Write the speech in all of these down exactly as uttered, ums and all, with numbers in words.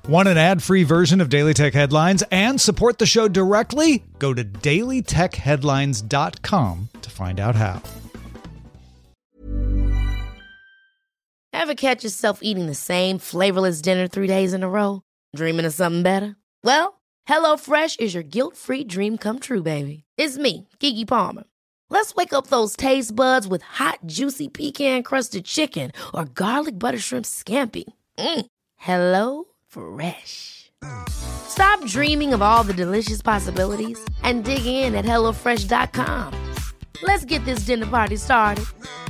Want an ad-free version of Daily Tech Headlines and support the show directly? Go to daily tech headlines dot com to find out how. Ever catch yourself eating the same flavorless dinner three days in a row? Dreaming of something better? Well, HelloFresh is your guilt-free dream come true, baby. It's me, Keke Palmer. Let's wake up those taste buds with hot, juicy pecan-crusted chicken or garlic butter shrimp scampi. Mm. Hello Fresh. Stop dreaming of all the delicious possibilities and dig in at hello fresh dot com. Let's get this dinner party started.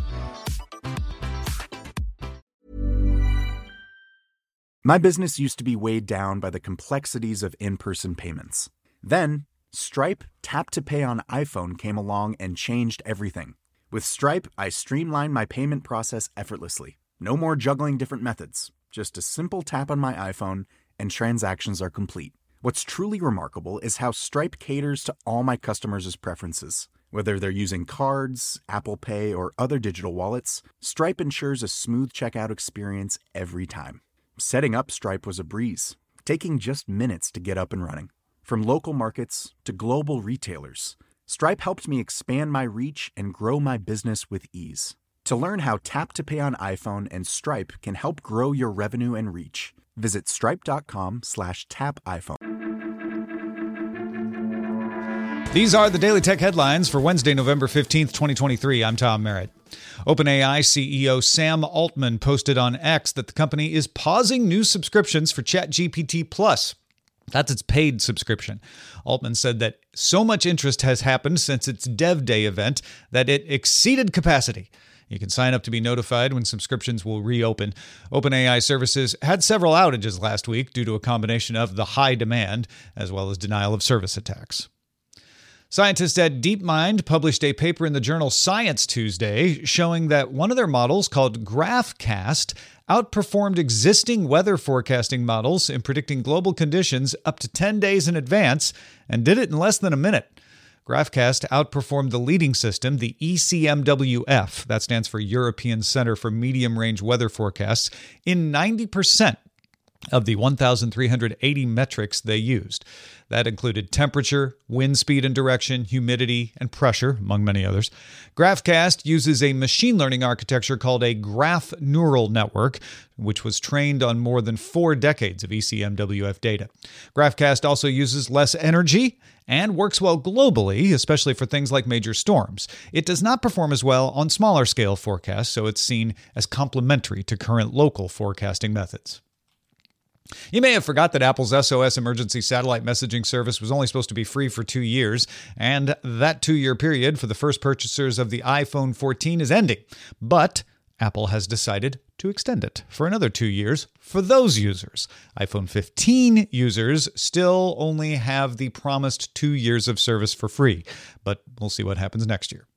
My business used to be weighed down by the complexities of in-person payments. Then, Stripe Tap to Pay on iPhone came along and changed everything. With Stripe, I streamlined my payment process effortlessly. No more juggling different methods. Just a simple tap on my iPhone and transactions are complete. What's truly remarkable is how Stripe caters to all my customers' preferences. Whether they're using cards, Apple Pay, or other digital wallets, Stripe ensures a smooth checkout experience every time. Setting up Stripe was a breeze, taking just minutes to get up and running. From local markets to global retailers, Stripe helped me expand my reach and grow my business with ease. To learn how Tap to Pay on iPhone and Stripe can help grow your revenue and reach, visit stripe.com slash tap iPhone. These are the Daily Tech Headlines for Wednesday, November fifteenth, twenty twenty-three. I'm Tom Merritt. OpenAI C E O Sam Altman posted on X that the company is pausing new subscriptions for ChatGPT Plus. That's its paid subscription. Altman said that so much interest has happened since its Dev Day event that it exceeded capacity. You can sign up to be notified when subscriptions will reopen. OpenAI services had several outages last week due to a combination of the high demand as well as denial of service attacks. Scientists at DeepMind published a paper in the journal Science Tuesday showing that one of their models, called GraphCast, outperformed existing weather forecasting models in predicting global conditions up to ten days in advance and did it in less than a minute. GraphCast outperformed the leading system, the E C M W F, that stands for European Center for Medium Range Weather Forecasts, in ninety percent of the one thousand three hundred eighty metrics they used. That included temperature, wind speed and direction, humidity, and pressure, among many others. GraphCast uses a machine learning architecture called a graph neural network, which was trained on more than four decades of E C M W F data. GraphCast also uses less energy and works well globally, especially for things like major storms. It does not perform as well on smaller scale forecasts, so it's seen as complementary to current local forecasting methods. You may have forgot that Apple's S O S emergency satellite messaging service was only supposed to be free for two years, and that two-year period for the first purchasers of the iPhone fourteen is ending. But Apple has decided to extend it for another two years for those users. iPhone fifteen users still only have the promised two years of service for free, but we'll see what happens next year.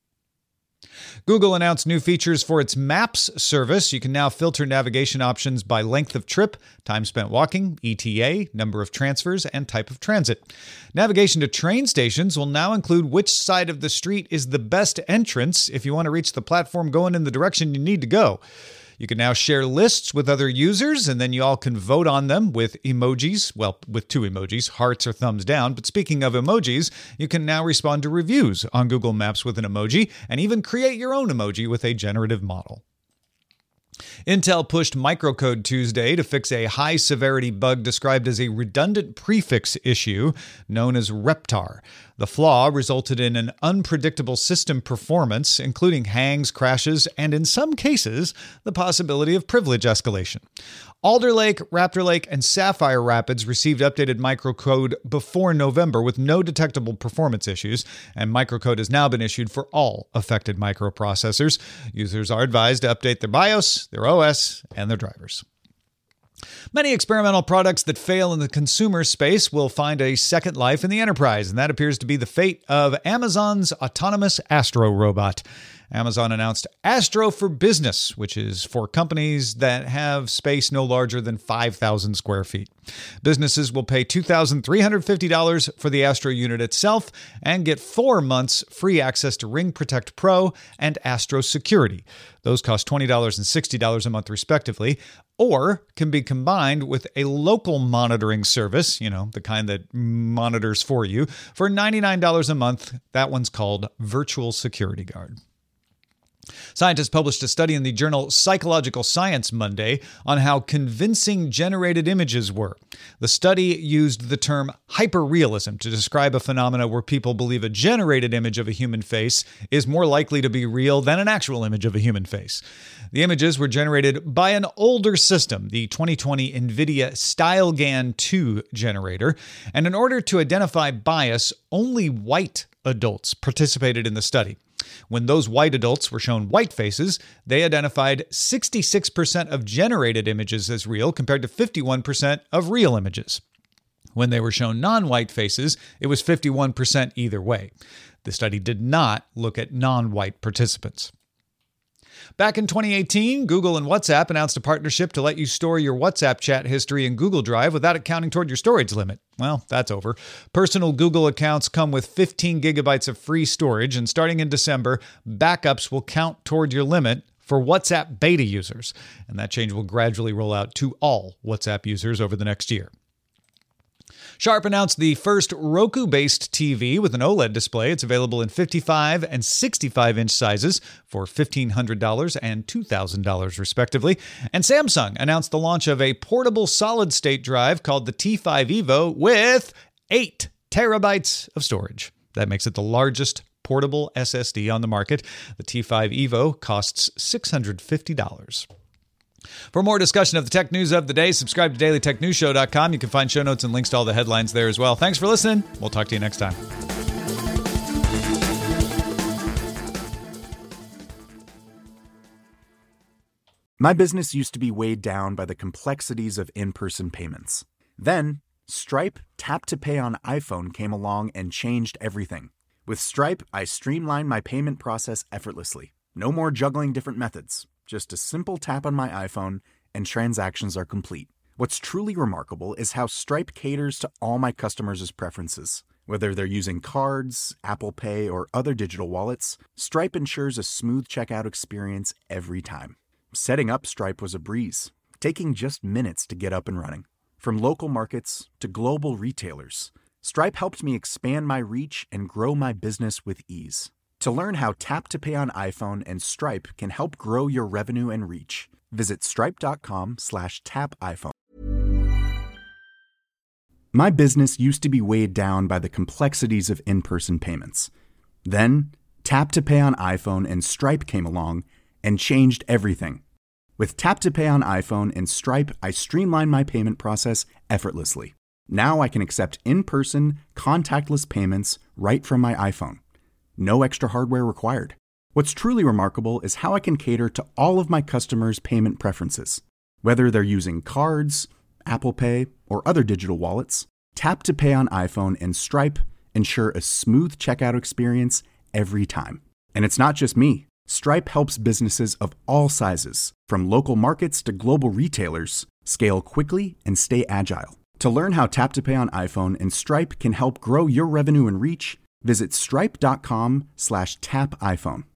Google announced new features for its Maps service. You can now filter navigation options by length of trip, time spent walking, E T A, number of transfers, and type of transit. Navigation to train stations will now include which side of the street is the best entrance if you want to reach the platform going in the direction you need to go. You can now share lists with other users, and then you all can vote on them with emojis. Well, with two emojis, hearts or thumbs down. But speaking of emojis, you can now respond to reviews on Google Maps with an emoji, and even create your own emoji with a generative model. Intel pushed microcode Tuesday to fix a high-severity bug described as a redundant prefix issue known as Reptar. The flaw resulted in an unpredictable system performance, including hangs, crashes, and in some cases, the possibility of privilege escalation. Alder Lake, Raptor Lake, and Sapphire Rapids received updated microcode before November with no detectable performance issues, and microcode has now been issued for all affected microprocessors. Users are advised to update their BIOS, their O S, and their drivers. Many experimental products that fail in the consumer space will find a second life in the enterprise, and that appears to be the fate of Amazon's autonomous Astro robot. Amazon announced Astro for Business, which is for companies that have space no larger than five thousand square feet. Businesses will pay two thousand three hundred fifty dollars for the Astro unit itself and get four months free access to Ring Protect Pro and Astro Security. Those cost twenty dollars and sixty dollars a month respectively. or can be combined with a local monitoring service, you know, the kind that monitors for you, for ninety-nine dollars a month. That one's called Virtual Security Guard. Scientists published a study in the journal Psychological Science Monday on how convincing generated images were. The study used the term hyperrealism to describe a phenomena where people believe a generated image of a human face is more likely to be real than an actual image of a human face. The images were generated by an older system, the twenty twenty NVIDIA StyleGAN two generator, and in order to identify bias, only white adults participated in the study. When those white adults were shown white faces, they identified sixty-six percent of generated images as real compared to fifty-one percent of real images. When they were shown non-white faces, it was fifty-one percent either way. The study did not look at non-white participants. Back in twenty eighteen, Google and WhatsApp announced a partnership to let you store your WhatsApp chat history in Google Drive without it counting toward your storage limit. Well, that's over. Personal Google accounts come with fifteen gigabytes of free storage, and starting in December, backups will count toward your limit for WhatsApp beta users, and that change will gradually roll out to all WhatsApp users over the next year. Sharp announced the first Roku-based T V with an OLED display. It's available in fifty-five and sixty-five inch sizes for fifteen hundred dollars and two thousand dollars respectively. And Samsung announced the launch of a portable solid-state drive called the T five Evo with eight terabytes of storage. That makes it the largest portable S S D on the market. The T five Evo costs six hundred fifty dollars. For more discussion of the tech news of the day, subscribe to daily tech news show dot com. You can find show notes and links to all the headlines there as well. Thanks for listening. We'll talk to you next time. My business used to be weighed down by the complexities of in-person payments. Then, Stripe Tap to Pay on iPhone came along and changed everything. With Stripe, I streamlined my payment process effortlessly. No more juggling different methods. Just a simple tap on my iPhone, and transactions are complete. What's truly remarkable is how Stripe caters to all my customers' preferences. Whether they're using cards, Apple Pay, or other digital wallets, Stripe ensures a smooth checkout experience every time. Setting up Stripe was a breeze, taking just minutes to get up and running. From local markets to global retailers, Stripe helped me expand my reach and grow my business with ease. To learn how Tap to Pay on iPhone and Stripe can help grow your revenue and reach, visit stripe.com slash tap iPhone. My business used to be weighed down by the complexities of in-person payments. Then, Tap to Pay on iPhone and Stripe came along and changed everything. With Tap to Pay on iPhone and Stripe, I streamlined my payment process effortlessly. Now I can accept in-person, contactless payments right from my iPhone. No extra hardware required. What's truly remarkable is how I can cater to all of my customers' payment preferences. Whether they're using cards, Apple Pay, or other digital wallets, Tap to Pay on iPhone and Stripe ensure a smooth checkout experience every time. And it's not just me. Stripe helps businesses of all sizes, from local markets to global retailers, scale quickly and stay agile. To learn how Tap to Pay on iPhone and Stripe can help grow your revenue and reach, visit stripe.com slash tap iPhone.